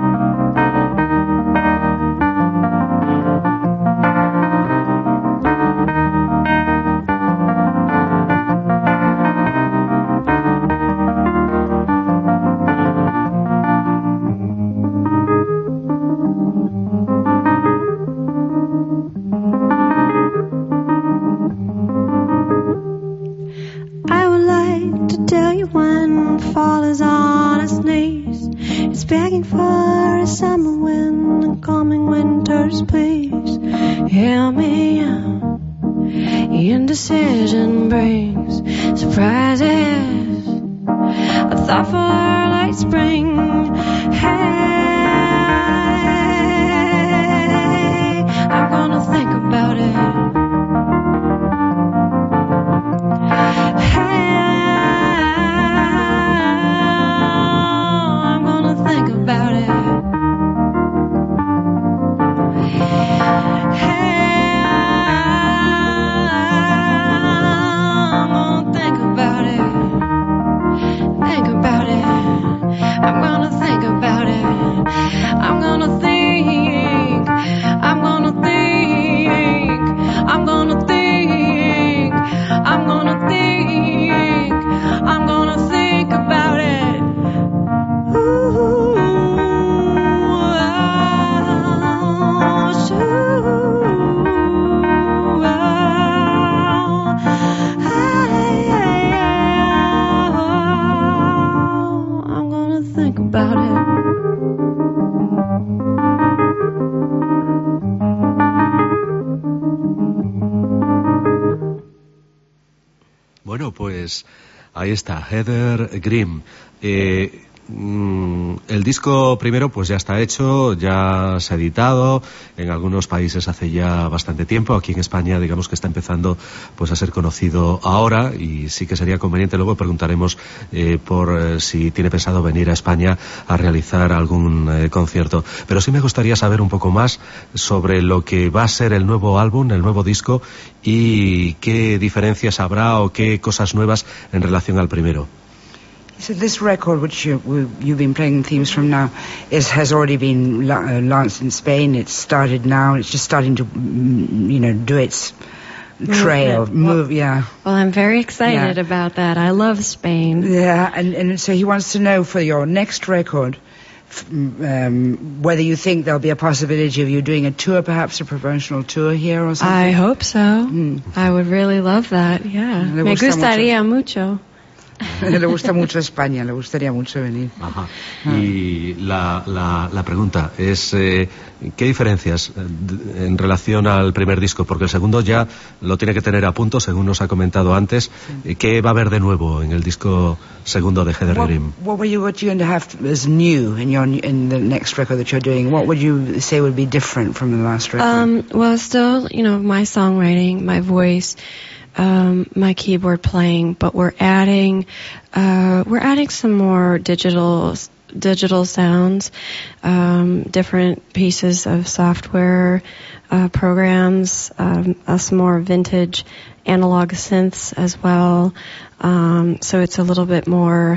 S7: Begging for a summer wind and calming winter's please. Hear me out. Indecision brings surprises. A thoughtful late spring. Hey.
S3: pues ahí está, Heather Grimm. Eh, mm, el disco primero pues ya está hecho, ya se ha editado en algunos países hace ya bastante tiempo. Aquí en España digamos que está empezando pues a ser conocido ahora, y sí que sería conveniente, luego preguntaremos eh, por eh, si tiene pensado venir a España a realizar algún eh, concierto. Pero sí me gustaría saber un poco más sobre lo que va a ser el nuevo álbum, el nuevo disco, y qué diferencias habrá o qué cosas nuevas en relación al primero.
S6: So this record, which you, you've been playing themes from now, is, has already been la- uh, launched in Spain. It's started now. It's just starting to, mm, you know, do its trail,
S5: Movement.
S6: move,
S5: Well,
S6: yeah.
S5: Well, I'm very excited
S6: Yeah.
S5: about that. I love Spain.
S6: Yeah, and, and so he wants to know for your next record, f- um, whether you think there'll be a possibility of you doing a tour, perhaps a promotional tour here or something.
S5: I hope so.
S6: Mm.
S5: I would really love that. Yeah.
S6: Le
S5: Me
S6: gusta
S5: gustaría mucho.
S6: Le gusta mucho España, le gustaría mucho venir.
S3: Ajá. Y la, la, la pregunta es, eh, ¿qué diferencias eh, d- en relación al primer disco? Porque el segundo ya lo tiene que tener a punto, según nos ha comentado antes. Eh, ¿Qué va a haber de nuevo en el disco segundo de Heather
S6: What,
S3: Grimm?
S6: what were you, what you going to have as new in your in the next record that you're doing? What would you say would be different from the last record?
S5: Um, well, still, you know, my songwriting, my voice, um, my keyboard playing, but we're adding, uh, we're adding some more digital, digital sounds, um, different pieces of software, uh, programs, um, uh, some more vintage analog synths as well. Um, so it's a little bit more,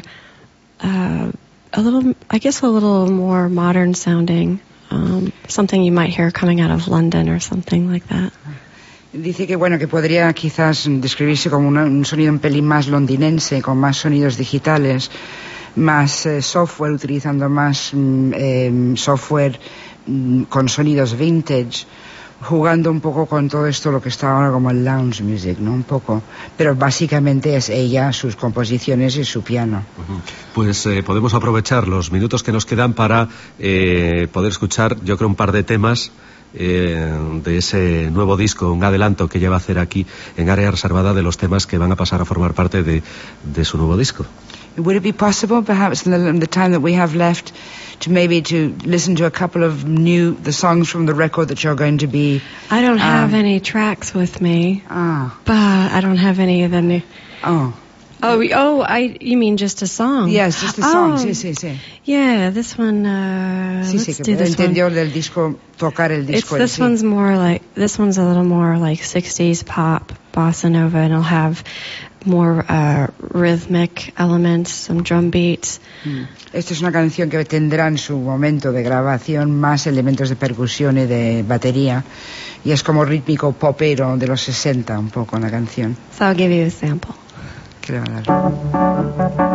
S5: uh, a little, I guess a little more modern sounding. Um, something you might hear coming out of London or something like that.
S6: Dice que bueno, que podría quizás describirse como una, un sonido un pelín más londinense, con más sonidos digitales, más eh, software, utilizando más mm, eh, software mm, con sonidos vintage, jugando un poco con todo esto, lo que está ahora como el lounge music, ¿no? Un poco. Pero básicamente es ella, sus composiciones y su piano.
S3: Ujú. Pues eh, podemos aprovechar los minutos que nos quedan para eh, poder escuchar, yo creo, un par de temas eh, de ese nuevo disco, un adelanto que ella va a hacer aquí en Área Reservada de los temas que van a pasar a formar parte de, de su nuevo disco.
S6: Would it be possible, perhaps in the, in the time that we have left, to maybe to listen to a couple of new, the songs from the record that you're going to be...
S5: I don't have
S6: Um,
S5: any tracks with me,
S6: Ah,
S5: but I don't have any of the new.
S6: oh.
S5: Oh, oh, I. You mean just a song?
S6: Yes, just the song,
S5: Oh,
S6: sí, sí, sí.
S5: Yeah, this one. Uh,
S6: Sí,
S5: let's
S6: sí, que
S5: do this one.
S6: entendió del disco, tocar el
S5: It's
S6: disco en
S5: this
S6: sí.
S5: one's more like this one's a little more like sixties pop, bossa nova, and it'll have more uh, rhythmic elements, some drum beats.
S6: Mm. Esta es una canción que tendrá en su momento de grabación más elementos de percusión y de batería, y es como rítmico popero de los sesenta un poco la canción.
S5: So I'll give you a sample.
S6: ¿Qué le va a dar?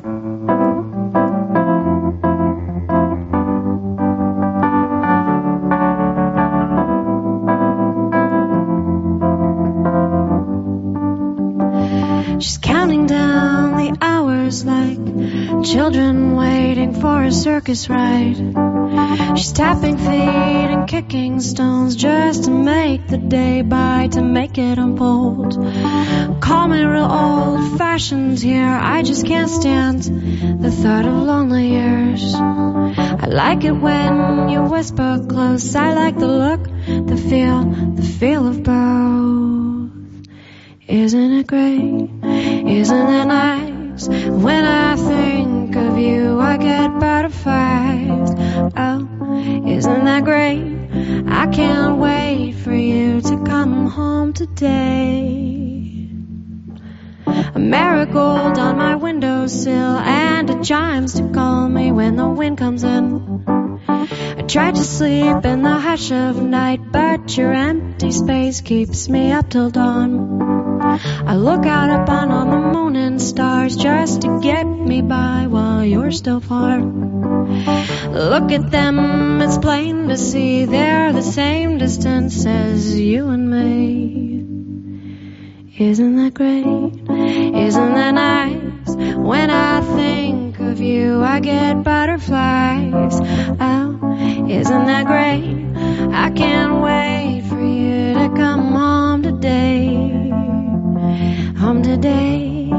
S7: She's counting down the hours like children waiting for a circus ride. She's tapping feet and kicking stones just to make the day by, to make it unfold. Call me real old-fashioned here, I just can't stand the thought of lonely years. I like it when you whisper close, I like the look, the feel, the feel of both. Isn't it great? Isn't it nice? When I think of you, I get butterflies. Oh, isn't that great? I can't wait for you to come home today. A marigold on my windowsill and it chimes to call me when the wind comes in. I tried to sleep in the hush of night, but your empty space keeps me up till dawn. I look out upon all the moon and stars just to get me by while you're still far. Look at them, it's plain to see they're the same distance as you and me. Isn't that great? Isn't that nice? When I think of you, I get butterflies. Oh, isn't that great? I can't wait for you to come home today. Home today.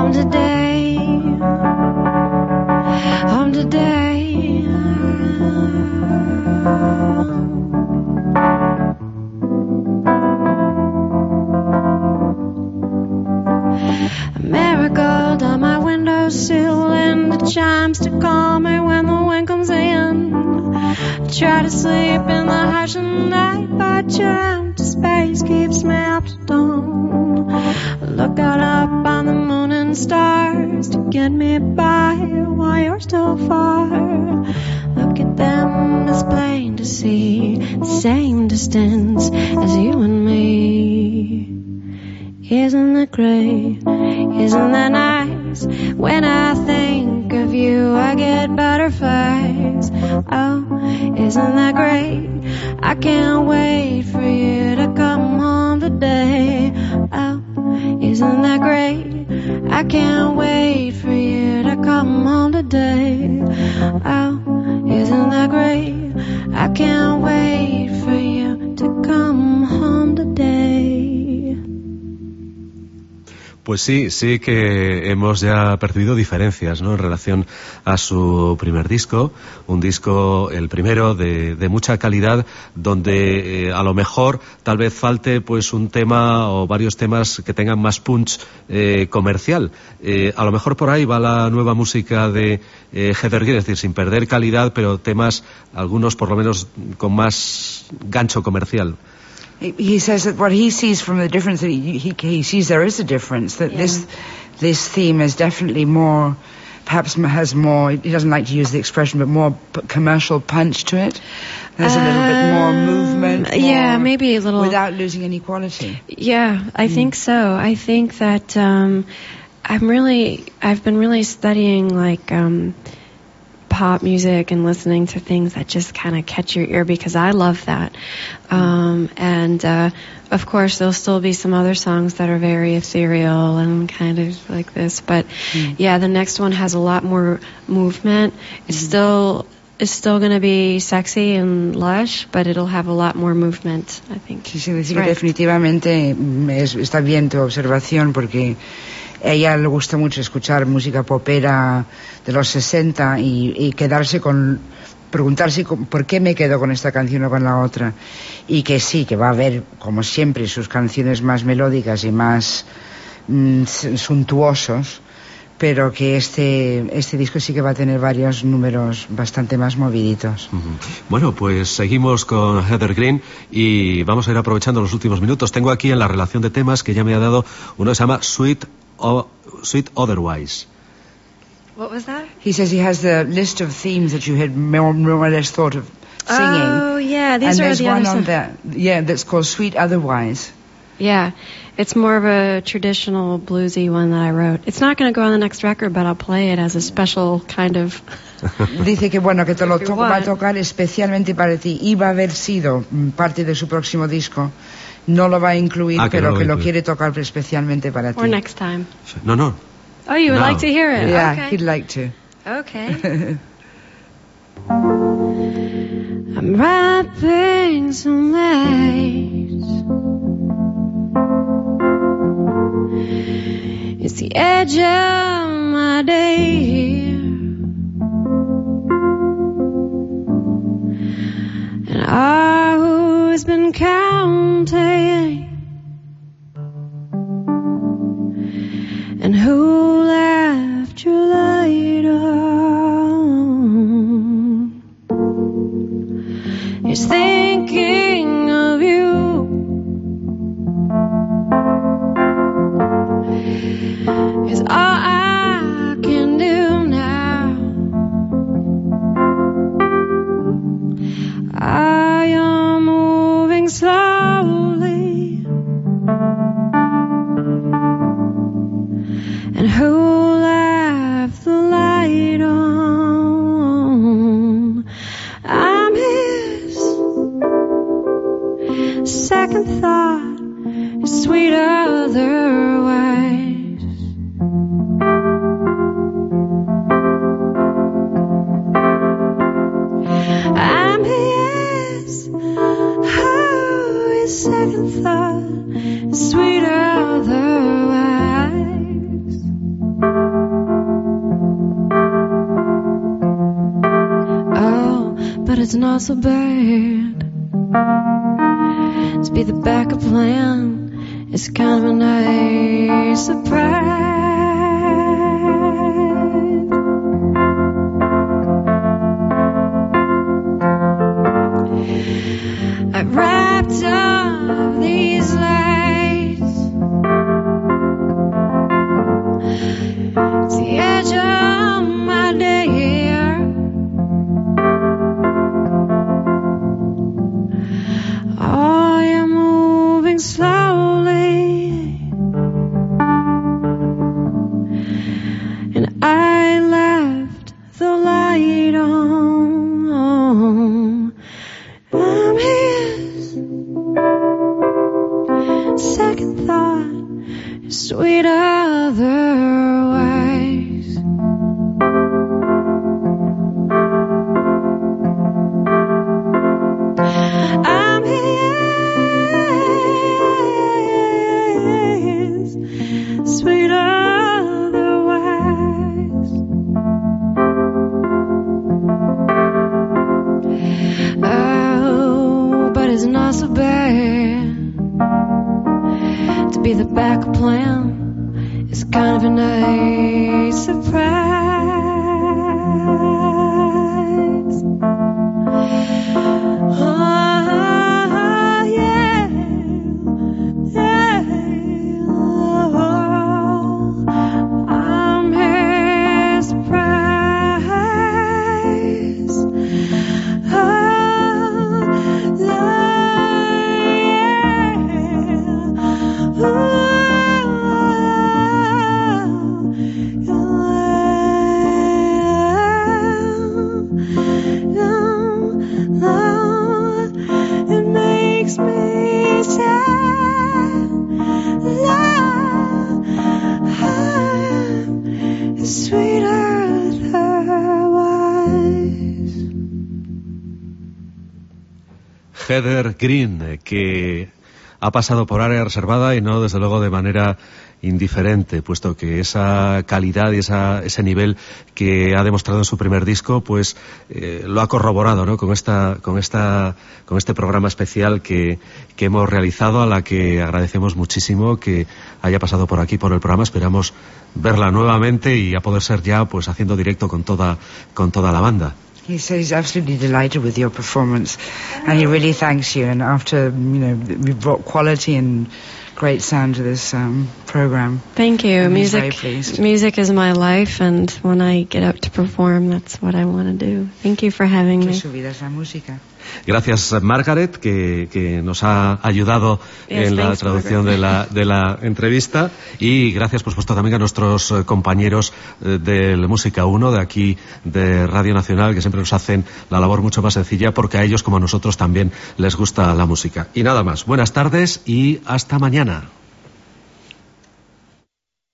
S7: home today, home today. A marigold on my windowsill and the chimes to call me when the wind comes in. I try to sleep in the hush of the night, but your empty space keeps me up to dawn. Look out up on the moon and stars to get me by while you're still far. Look at them, it's plain to see the same distance as you and me. Isn't that great? Isn't that nice? When I think of you, I get butterflies. Oh, isn't that great? I can't wait for you to come home today. Oh, isn't that great? I can't wait for you to come home today. Oh, isn't that great? I can't wait for you to come home today.
S3: Pues sí, sí que hemos ya percibido diferencias, ¿no?, en relación a su primer disco, un disco, el primero, de, de mucha calidad, donde eh, a lo mejor tal vez falte pues un tema o varios temas que tengan más punch eh, comercial. Eh, a lo mejor por ahí va la nueva música de eh, Heather Green, es decir, sin perder calidad, pero temas, algunos por lo menos con más gancho comercial.
S6: He says that what he sees from the difference, that he, he, he sees there is a difference, that yeah. this this theme is definitely more, perhaps has more, he doesn't like to use the expression, but more p- commercial punch to it. There's um, a little bit more movement. More,
S5: yeah, maybe a little.
S6: Without losing any quality.
S5: Yeah, I mm. think so. I think that um, I'm really, I've been really studying like um, pop music and listening to things that just kind of catch your ear, because I love that. Um, and uh, of course there'll still be some other songs that are very ethereal and kind of like this, but mm. yeah, the next one has a lot more movement. It's mm. still it's still going to be sexy and lush, but it'll have a lot more movement, I think.
S6: Sí, sí, sí, right. Definitivamente es, está bien tu observación, porque a ella le gusta mucho escuchar música popera de los sesenta y, y quedarse con, preguntarse por qué me quedo con esta canción o con la otra, y que sí, que va a haber, como siempre, sus canciones más melódicas y más mm, suntuosos, pero que este este disco sí que va a tener varios números bastante más moviditos.
S3: Uh-huh. Bueno, pues seguimos con Heather Green y vamos a ir aprovechando los últimos minutos. Tengo aquí en la relación de temas que ya me ha dado uno que se llama Sweet, o, Sweet Otherwise.
S5: What was that?
S6: He says he has the list of themes that you had more, more or less thought of singing.
S5: Oh, yeah, these
S6: and
S5: are
S6: there's
S5: the
S6: one
S5: other
S6: on that, yeah, that's called Sweet Otherwise.
S5: Yeah, it's more of a traditional bluesy one that I wrote. It's not going to go on the next record, but I'll play it as a special kind of...
S6: Dice que bueno, que te lo to- va a tocar especialmente para ti. Iba a haber sido parte de su próximo disco. No lo va a incluir, ah, pero que, no que lo quiere tocar especialmente para ti.
S5: Or next time.
S3: No, no.
S5: Oh, you would
S3: no.
S5: like to hear it?
S6: Yeah,
S5: okay.
S6: he'd like to.
S5: Okay. I'm wrapping some legs. It's the edge of my day, and I've always been counting, and who left you later is thinking of you. Is all I can do now. I am moving slowly,
S7: it's not so bad to be the backup plan. It's kind of a nice surprise. I wrapped up these lights to the edge of my day. Oh, you're moving slowly, and I left the light on. I'm his. Second thought is sweet otherwise. I'm his. Sweet otherwise. Oh, but it's not so bad to be the backup plan. It's kind of a nice surprise. Oh, yeah, yeah. Oh, I'm his surprise. Oh, yeah. Ooh. It makes me sad. Love is sweeter otherwise.
S3: Heather Green, eh, que ha pasado por área reservada y no, desde luego, de manera indiferente, puesto que esa calidad y esa, ese nivel que ha demostrado en su primer disco, pues eh, lo ha corroborado, ¿no? Con esta, con esta, con este programa especial que, que hemos realizado, a la que agradecemos muchísimo que haya pasado por aquí por el programa. Esperamos verla nuevamente y a poder ser ya, pues, haciendo directo con toda, con toda la banda.
S6: He says he's absolutely delighted with your performance, and he really thanks you. And after, you know, we brought quality and great sound to this um, program.
S5: Thank you.
S6: And he's very
S5: Music,
S6: pleased.
S5: music is my life, and when I get up to perform, that's what I want to do. Thank you for having
S6: Que
S5: me.
S6: su vida es la música.
S3: Gracias, Margaret, que, que nos ha ayudado
S5: Yes,
S3: en la
S5: thanks,
S3: traducción de la, de la entrevista, y gracias, por supuesto, también a nuestros eh, compañeros eh, del Música uno, de aquí de Radio Nacional, que siempre nos hacen la labor mucho más sencilla, porque a ellos, como a nosotros, también les gusta la música. Y nada más, buenas tardes y hasta mañana.